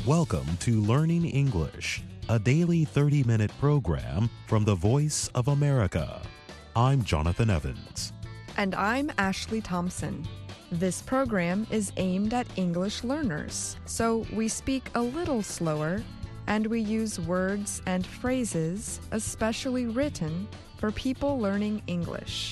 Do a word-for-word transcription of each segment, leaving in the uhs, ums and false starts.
Welcome to Learning English, a daily thirty-minute program from the Voice of America. I'm Jonathan Evans. And I'm Ashley Thompson. This program is aimed at English learners, so we speak a little slower and we use words and phrases especially written for people learning English.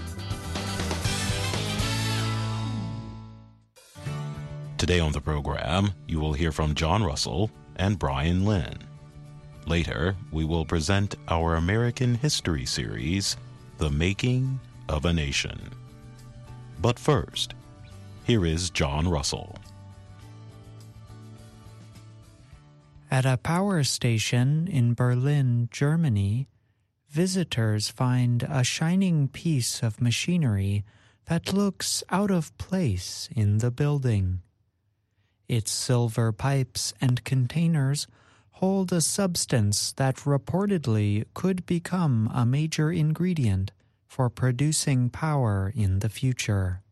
Today on the program, you will hear from John Russell and Brian Lynn. Later, we will present our American history series, The Making of a Nation. But first, here is John Russell. At a power station in Berlin, Germany, visitors find a shining piece of machinery that looks out of place in the building. Its silver pipes and containers hold a substance that reportedly could become a major ingredient for producing power in the future.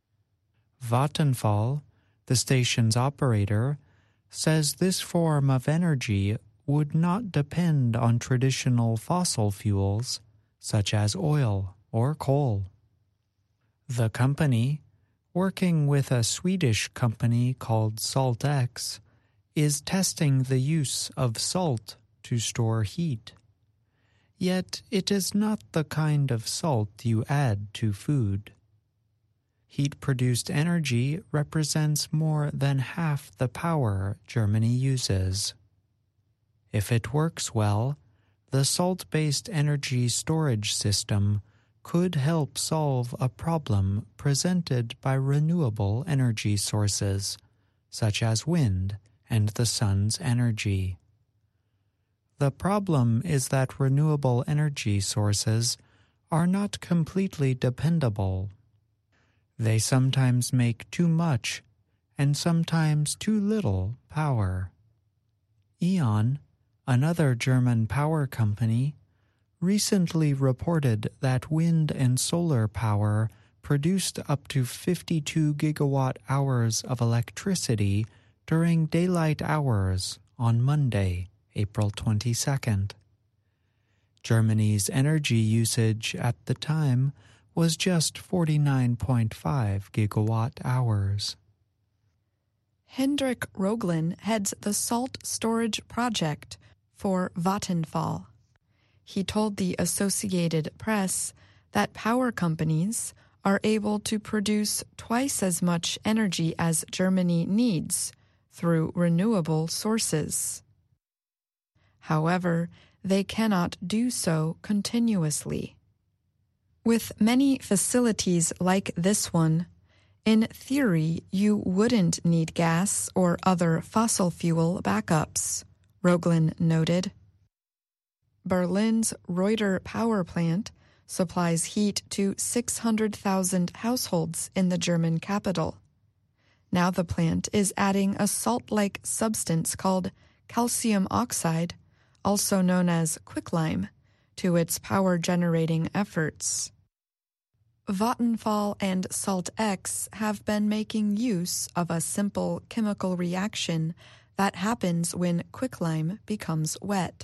Vattenfall, the station's operator, says this form of energy would not depend on traditional fossil fuels such as oil or coal. The company, working with a Swedish company called SaltX, is testing the use of salt to store heat. Yet it is not the kind of salt you add to food. Heat-produced energy represents more than half the power Germany uses. If it works well, the salt-based energy storage system could help solve a problem presented by renewable energy sources, such as wind and the sun's energy. The problem is that renewable energy sources are not completely dependable. They sometimes make too much and sometimes too little power. E.ON, another German power company, recently reported that wind and solar power produced up to fifty-two gigawatt hours of electricity during daylight hours on Monday, April twenty-second. Germany's energy usage at the time was just forty-nine point five gigawatt hours. Hendrik Röglen heads the salt storage project for Vattenfall. He told the Associated Press that power companies are able to produce twice as much energy as Germany needs through renewable sources. However, they cannot do so continuously. With many facilities like this one, in theory, you wouldn't need gas or other fossil fuel backups, Röglen noted. Berlin's Reuter power plant supplies heat to six hundred thousand households in the German capital. Now the plant is adding a salt-like substance called calcium oxide, also known as quicklime, to its power-generating efforts. Vattenfall and SaltX have been making use of a simple chemical reaction that happens when quicklime becomes wet.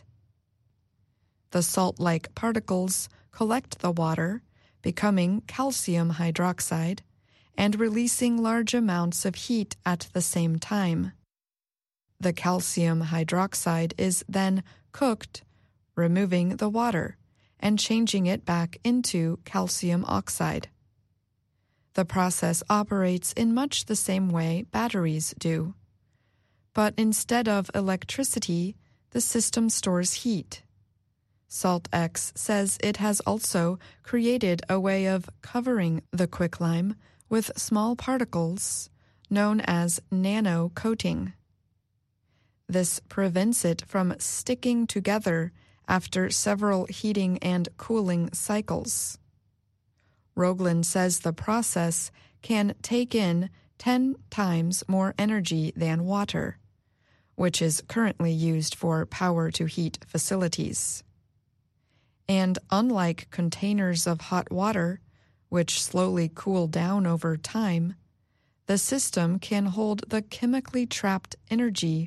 The salt-like particles collect the water, becoming calcium hydroxide, and releasing large amounts of heat at the same time. The calcium hydroxide is then cooked, removing the water and changing it back into calcium oxide. The process operates in much the same way batteries do. But instead of electricity, the system stores heat. SaltX says it has also created a way of covering the quicklime with small particles known as nano coating. This prevents it from sticking together after several heating and cooling cycles. Röglen says the process can take in ten times more energy than water, which is currently used for power-to-heat facilities. And unlike containers of hot water, which slowly cool down over time, the system can hold the chemically trapped energy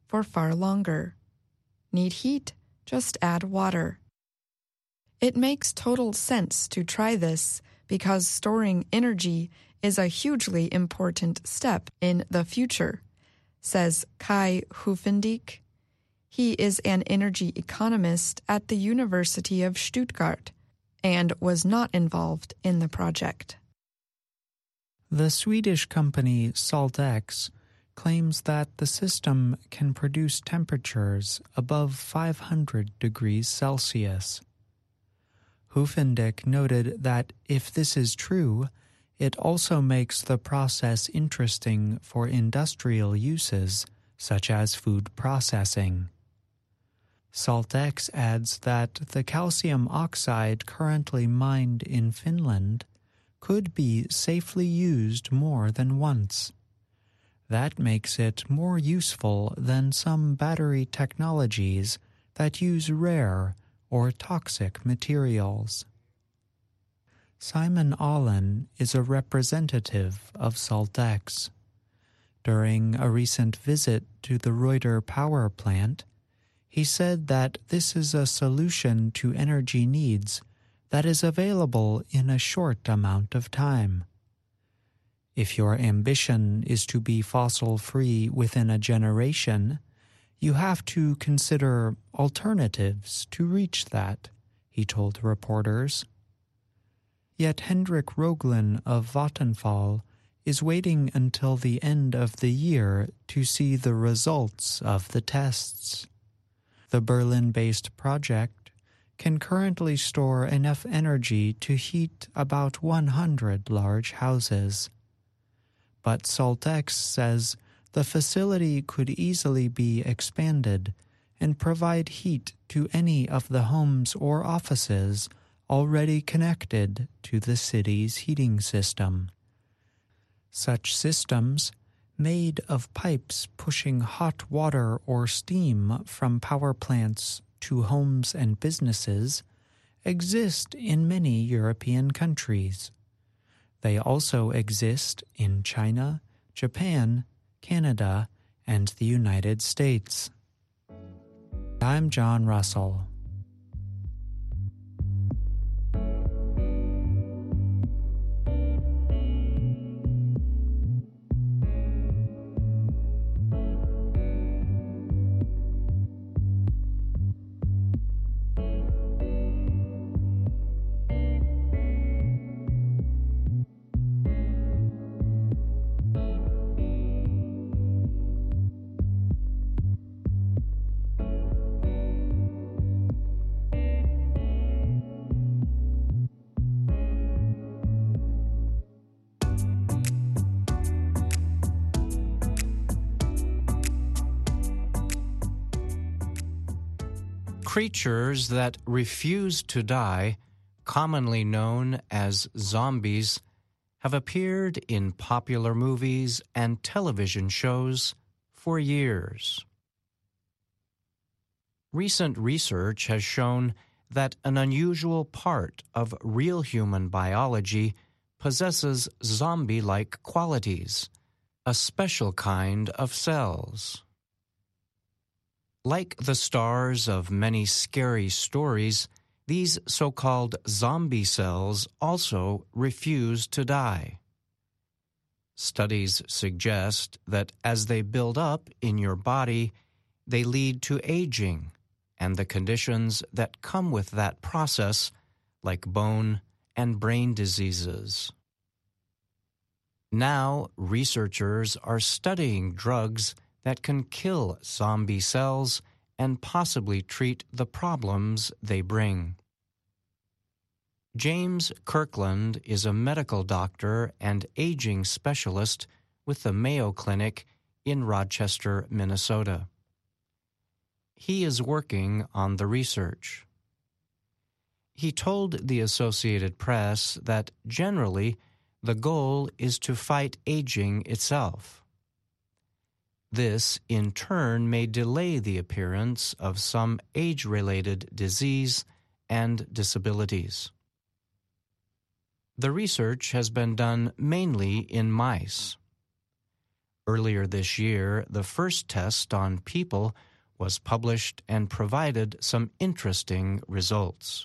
for far longer. Need heat? Just add water. It makes total sense to try this because storing energy is a hugely important step in the future, says Kai Hoefendijk. He is an energy economist at the University of Stuttgart and was not involved in the project. The Swedish company Saltex claims that the system can produce temperatures above five hundred degrees Celsius. Hoefendijk noted that if this is true, it also makes the process interesting for industrial uses, such as food processing. Saltex adds that the calcium oxide currently mined in Finland could be safely used more than once. That makes it more useful than some battery technologies that use rare or toxic materials. Simon Allen is a representative of Saltex. During a recent visit to the Reuter power plant, he said that this is a solution to energy needs that is available in a short amount of time. If your ambition is to be fossil-free within a generation, you have to consider alternatives to reach that, he told reporters. Yet Hendrik Roglen of Vattenfall is waiting until the end of the year to see the results of the tests. The Berlin-based project can currently store enough energy to heat about one hundred large houses. But Saltex says the facility could easily be expanded and provide heat to any of the homes or offices already connected to the city's heating system. Such systems, made of pipes pushing hot water or steam from power plants to homes and businesses, exist in many European countries. They also exist in China, Japan, Canada, and the United States. I'm John Russell. Creatures that refuse to die, commonly known as zombies, have appeared in popular movies and television shows for years. Recent research has shown that an unusual part of real human biology possesses zombie-like qualities, a special kind of cells. Like the stars of many scary stories, these so-called zombie cells also refuse to die. Studies suggest that as they build up in your body, they lead to aging and the conditions that come with that process, like bone and brain diseases. Now, researchers are studying drugs that can kill zombie cells and possibly treat the problems they bring. James Kirkland is a medical doctor and aging specialist with the Mayo Clinic in Rochester, Minnesota. He is working on the research. He told the Associated Press that generally the goal is to fight aging itself. This, in turn, may delay the appearance of some age-related disease and disabilities. The research has been done mainly in mice. Earlier this year, the first test on people was published and provided some interesting results.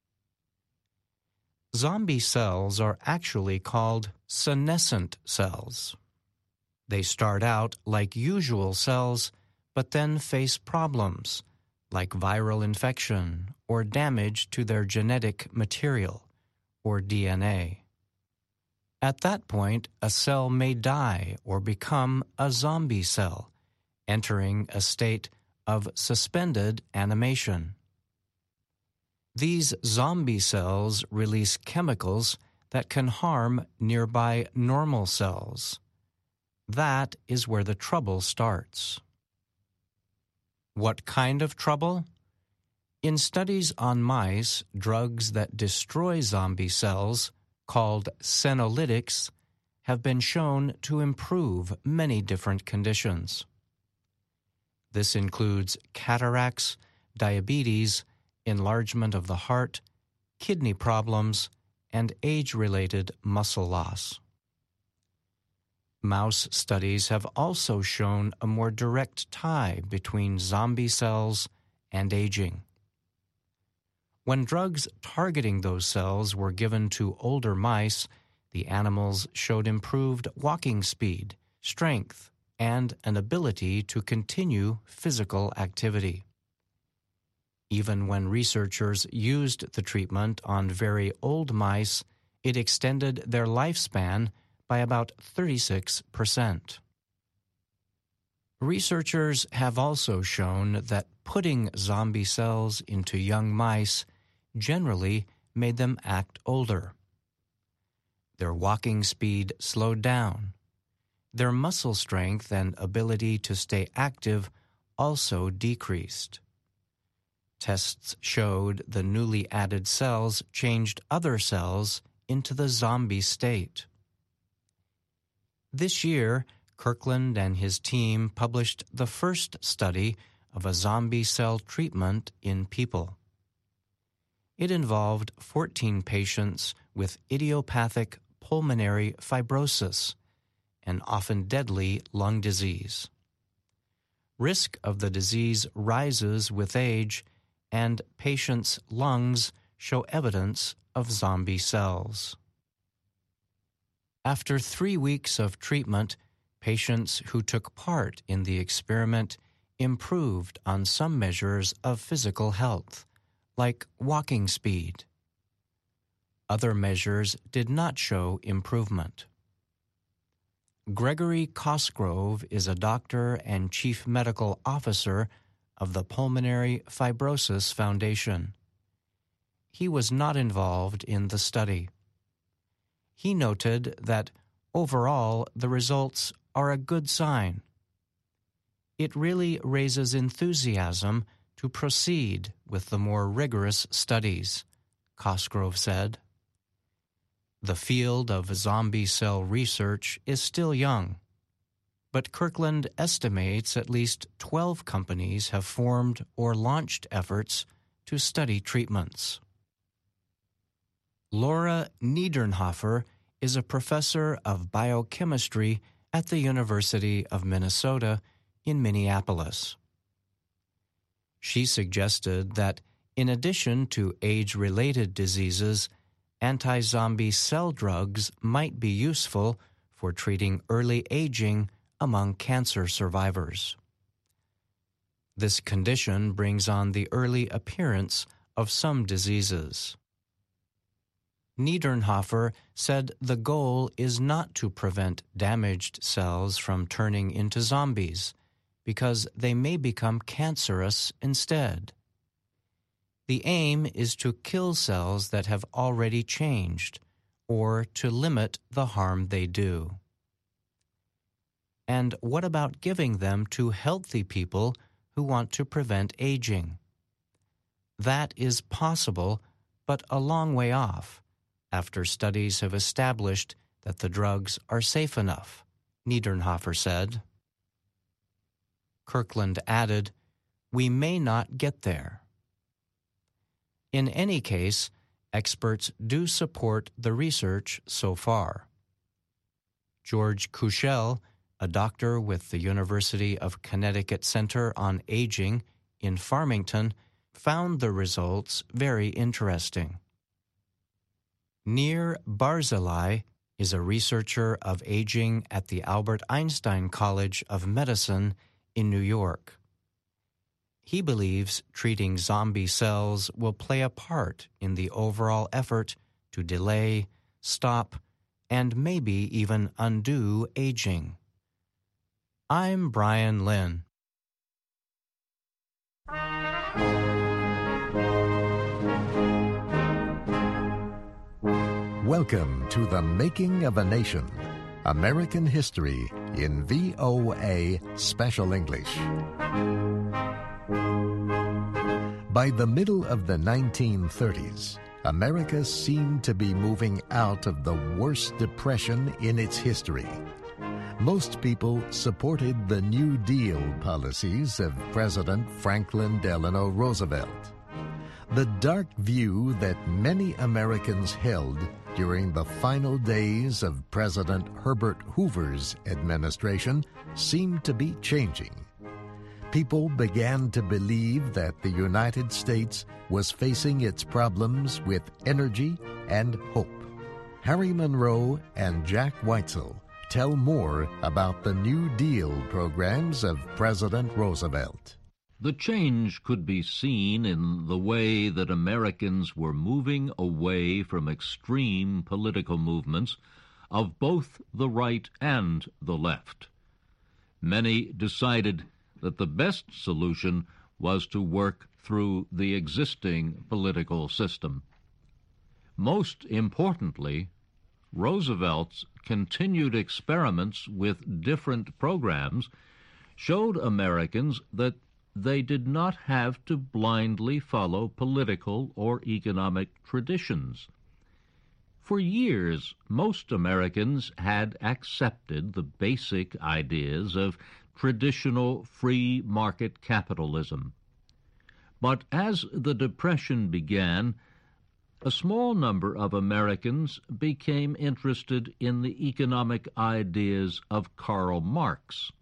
Zombie cells are actually called senescent cells. They start out like usual cells, but then face problems like viral infection or damage to their genetic material, or D N A. At that point, a cell may die or become a zombie cell, entering a state of suspended animation. These zombie cells release chemicals that can harm nearby normal cells. That is where the trouble starts. What kind of trouble? In studies on mice, drugs that destroy zombie cells, called senolytics, have been shown to improve many different conditions. This includes cataracts, diabetes, enlargement of the heart, kidney problems, and age-related muscle loss. Mouse studies have also shown a more direct tie between zombie cells and aging. When drugs targeting those cells were given to older mice, the animals showed improved walking speed, strength, and an ability to continue physical activity. Even when researchers used the treatment on very old mice, it extended their lifespan by about thirty-six percent. Researchers have also shown that putting zombie cells into young mice generally made them act older. Their walking speed slowed down. Their muscle strength and ability to stay active also decreased. Tests showed the newly added cells changed other cells into the zombie state. This year, Kirkland and his team published the first study of a zombie cell treatment in people. It involved fourteen patients with idiopathic pulmonary fibrosis, an often deadly lung disease. Risk of the disease rises with age, and patients' lungs show evidence of zombie cells. After three weeks of treatment, patients who took part in the experiment improved on some measures of physical health, like walking speed. Other measures did not show improvement. Gregory Cosgrove is a doctor and chief medical officer of the Pulmonary Fibrosis Foundation. He was not involved in the study. He noted that overall the results are a good sign. It really raises enthusiasm to proceed with the more rigorous studies, Cosgrove said. The field of zombie cell research is still young, but Kirkland estimates at least twelve companies have formed or launched efforts to study treatments. Laura Niedernhofer is a professor of biochemistry at the University of Minnesota in Minneapolis. She suggested that in addition to age-related diseases, anti-zombie cell drugs might be useful for treating early aging among cancer survivors. This condition brings on the early appearance of some diseases. Niedernhofer said the goal is not to prevent damaged cells from turning into zombies, because they may become cancerous instead. The aim is to kill cells that have already changed, or to limit the harm they do. And what about giving them to healthy people who want to prevent aging? That is possible, but a long way off, after studies have established that the drugs are safe enough, Niedernhofer said. Kirkland added, "We may not get there." In any case, experts do support the research so far. George Kuchel, a doctor with the University of Connecticut Center on Aging in Farmington, found the results very interesting. Nir Barzilai is a researcher of aging at the Albert Einstein College of Medicine in New York. He believes treating zombie cells will play a part in the overall effort to delay, stop, and maybe even undo aging. I'm Brian Lynn. Welcome to The Making of a Nation, American History in V O A Special English. By the middle of the nineteen thirties, America seemed to be moving out of the worst depression in its history. Most people supported the New Deal policies of President Franklin Delano Roosevelt. The dark view that many Americans held during the final days of President Herbert Hoover's administration seemed to be changing. People began to believe that the United States was facing its problems with energy and hope. Harry Monroe and Jack Weitzel tell more about the New Deal programs of President Roosevelt. The change could be seen in the way that Americans were moving away from extreme political movements of both the right and the left. Many decided that the best solution was to work through the existing political system. Most importantly, Roosevelt's continued experiments with different programs showed Americans that they did not have to blindly follow political or economic traditions. For years, most Americans had accepted the basic ideas of traditional free market capitalism. But as the Depression began, a small number of Americans became interested in the economic ideas of Karl Marx.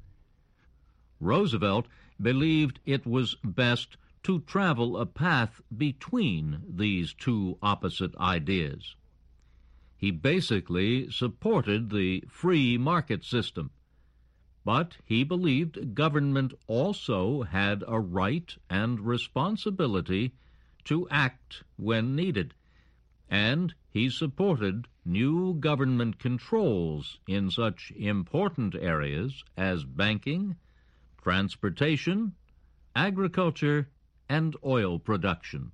Roosevelt believed it was best to travel a path between these two opposite ideas. He basically supported the free market system, but he believed government also had a right and responsibility to act when needed, and he supported new government controls in such important areas as banking, transportation, agriculture, and oil production.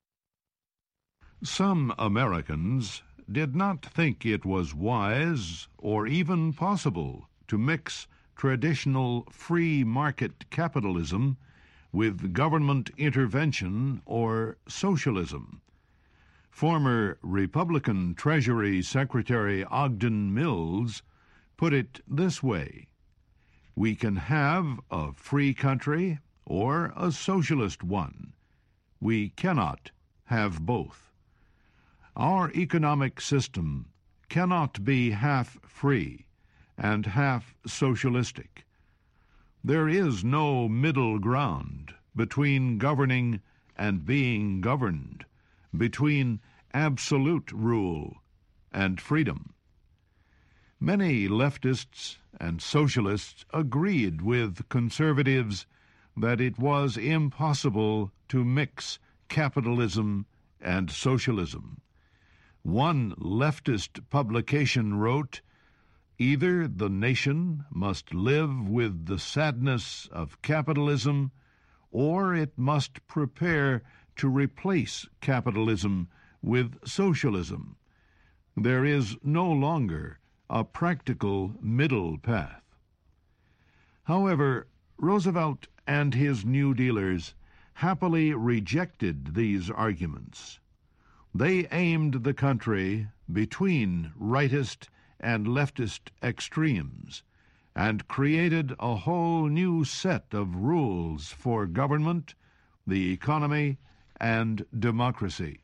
Some Americans did not think it was wise or even possible to mix traditional free market capitalism with government intervention or socialism. Former Republican Treasury Secretary Ogden Mills put it this way: we can have a free country or a socialist one. We cannot have both. Our economic system cannot be half free and half socialistic. There is no middle ground between governing and being governed, between absolute rule and freedom. Many leftists and socialists agreed with conservatives that it was impossible to mix capitalism and socialism. One leftist publication wrote, "Either the nation must live with the sadness of capitalism, or it must prepare to replace capitalism with socialism. There is no longer a practical middle path." However, Roosevelt and his New Dealers happily rejected these arguments. They aimed the country between rightist and leftist extremes and created a whole new set of rules for government, the economy, and democracy.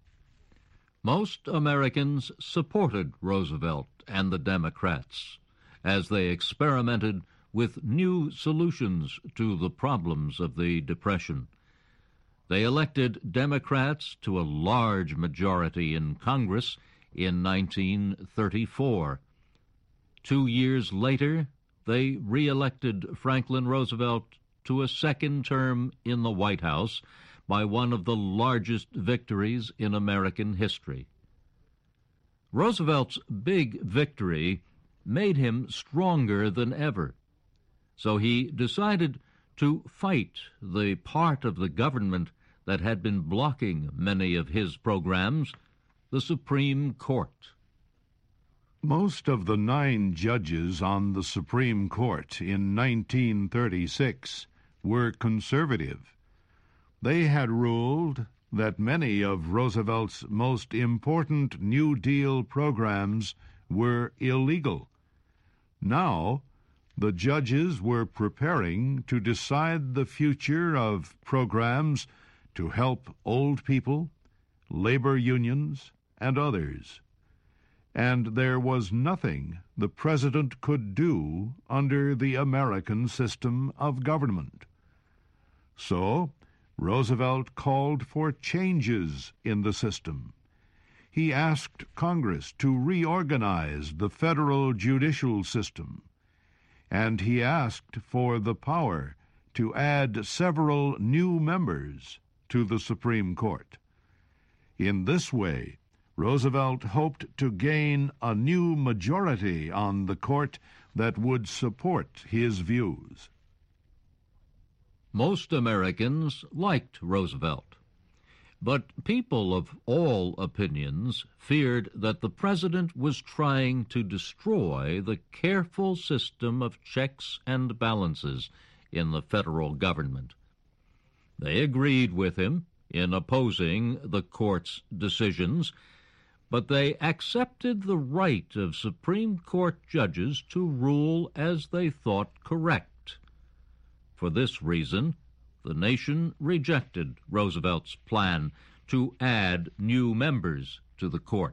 Most Americans supported Roosevelt and the Democrats, as they experimented with new solutions to the problems of the Depression. They elected Democrats to a large majority in Congress in nineteen thirty-four. Two years later, they re-elected Franklin Roosevelt to a second term in the White House by one of the largest victories in American history. Roosevelt's big victory made him stronger than ever, so he decided to fight the part of the government that had been blocking many of his programs, the Supreme Court. Most of the nine judges on the Supreme Court in nineteen thirty-six were conservative. They had ruled that many of Roosevelt's most important New Deal programs were illegal. Now, the judges were preparing to decide the future of programs to help old people, labor unions, and others. And there was nothing the president could do under the American system of government. So, Roosevelt called for changes in the system. He asked Congress to reorganize the federal judicial system, and he asked for the power to add several new members to the Supreme Court. In this way, Roosevelt hoped to gain a new majority on the court that would support his views. Most Americans liked Roosevelt, but people of all opinions feared that the president was trying to destroy the careful system of checks and balances in the federal government. They agreed with him in opposing the court's decisions, but they accepted the right of Supreme Court judges to rule as they thought correct. For this reason, the nation rejected Roosevelt's plan to add new members to the court.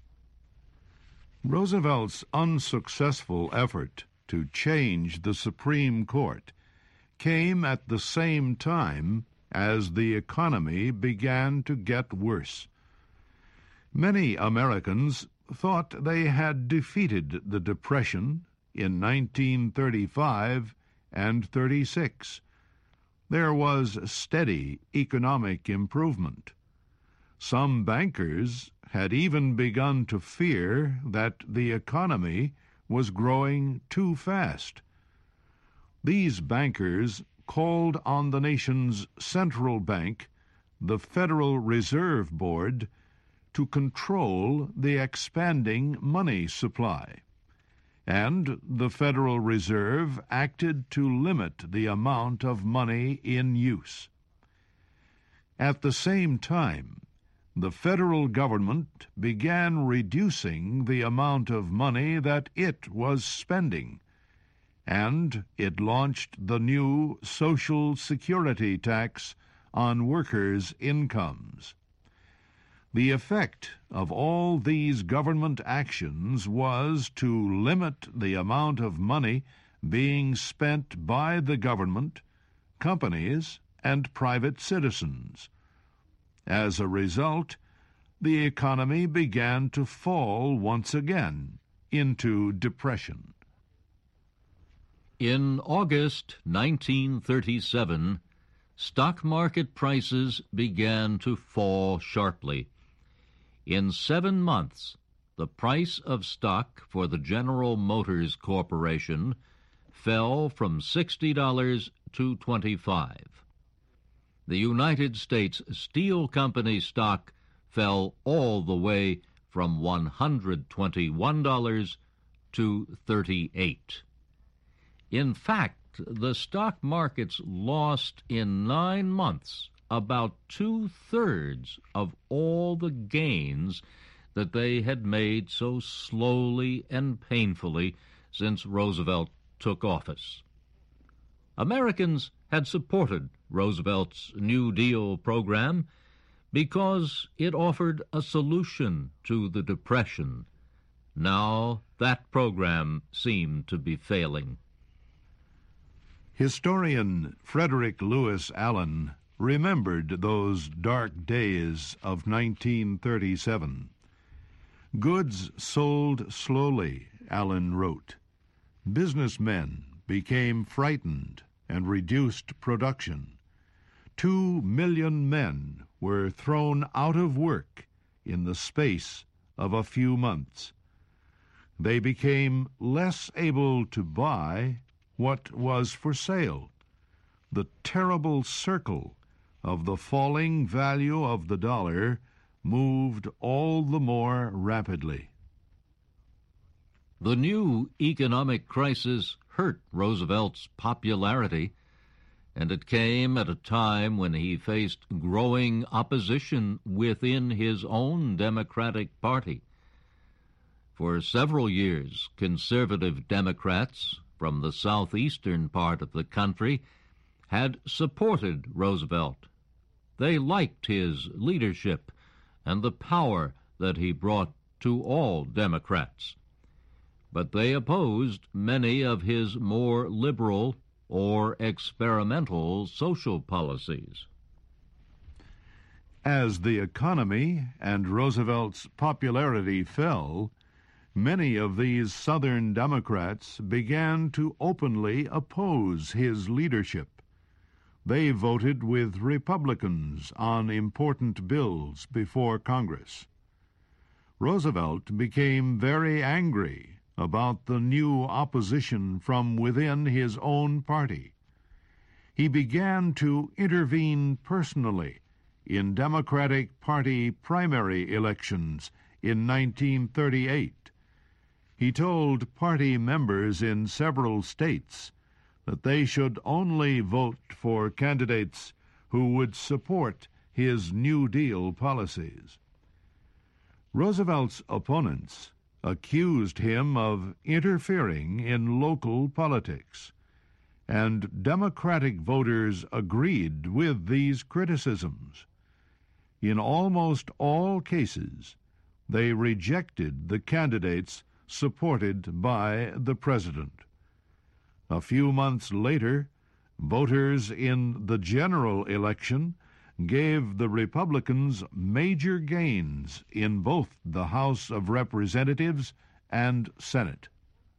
Roosevelt's unsuccessful effort to change the Supreme Court came at the same time as the economy began to get worse. Many Americans thought they had defeated the Depression in nineteen thirty-five and thirty-six. There was steady economic improvement. Some bankers had even begun to fear that the economy was growing too fast. These bankers called on the nation's central bank, the Federal Reserve Board, to control the expanding money supply. And the Federal Reserve acted to limit the amount of money in use. At the same time, the federal government began reducing the amount of money that it was spending, and it launched the new Social Security tax on workers' incomes. The effect of all these government actions was to limit the amount of money being spent by the government, companies, and private citizens. As a result, the economy began to fall once again into depression. In August nineteen thirty-seven, stock market prices began to fall sharply. In seven months, the price of stock for the General Motors Corporation fell from sixty dollars to twenty-five dollars. The United States Steel Company stock fell all the way from one hundred twenty-one dollars to thirty-eight dollars. In fact, the stock markets lost in nine months about two-thirds of all the gains that they had made so slowly and painfully since Roosevelt took office. Americans had supported Roosevelt's New Deal program because it offered a solution to the Depression, Now that program seemed to be failing. Historian Frederick Lewis Allen remembered those dark days of nineteen thirty-seven. Goods sold slowly, Allen wrote. Businessmen became frightened and reduced production. Two million men were thrown out of work in the space of a few months. They became less able to buy what was for sale. The terrible circle of the falling value of the dollar moved all the more rapidly. The new economic crisis hurt Roosevelt's popularity, and it came at a time when he faced growing opposition within his own Democratic Party. For several years, conservative Democrats from the southeastern part of the country had supported Roosevelt. They liked his leadership and the power that he brought to all Democrats. But they opposed many of his more liberal or experimental social policies. As the economy and Roosevelt's popularity fell, many of these Southern Democrats began to openly oppose his leadership. They voted with Republicans on important bills before Congress. Roosevelt became very angry about the new opposition from within his own party. He began to intervene personally in Democratic Party primary elections in nineteen thirty-eight. He told party members in several states that they should only vote for candidates who would support his New Deal policies. Roosevelt's opponents accused him of interfering in local politics, and Democratic voters agreed with these criticisms. In almost all cases, they rejected the candidates supported by the president. A few months later, voters in the general election gave the Republicans major gains in both the House of Representatives and Senate.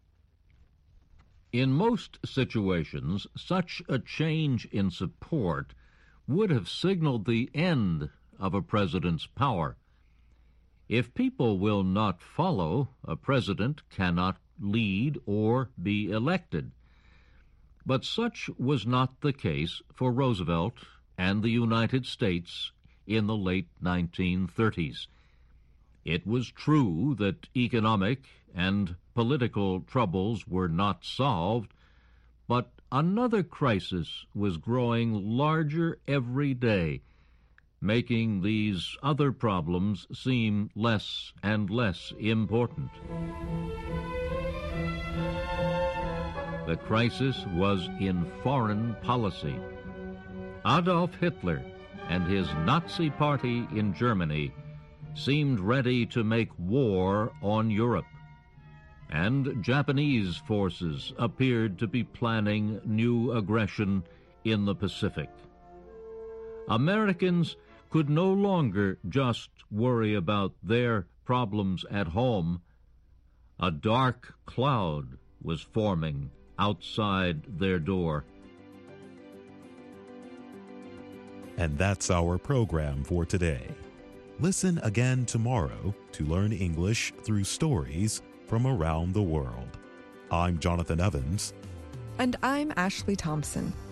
In most situations, such a change in support would have signaled the end of a president's power. If people will not follow, a president cannot lead or be elected. But such was not the case for Roosevelt and the United States in the late nineteen thirties. It was true that economic and political troubles were not solved, but another crisis was growing larger every day, making these other problems seem less and less important. The crisis was in foreign policy. Adolf Hitler and his Nazi Party in Germany seemed ready to make war on Europe, and Japanese forces appeared to be planning new aggression in the Pacific. Americans could no longer just worry about their problems at home. A dark cloud was forming outside their door. And that's our program for today. Listen again tomorrow to learn English through stories from around the world. I'm Jonathan Evans. And I'm Ashley Thompson.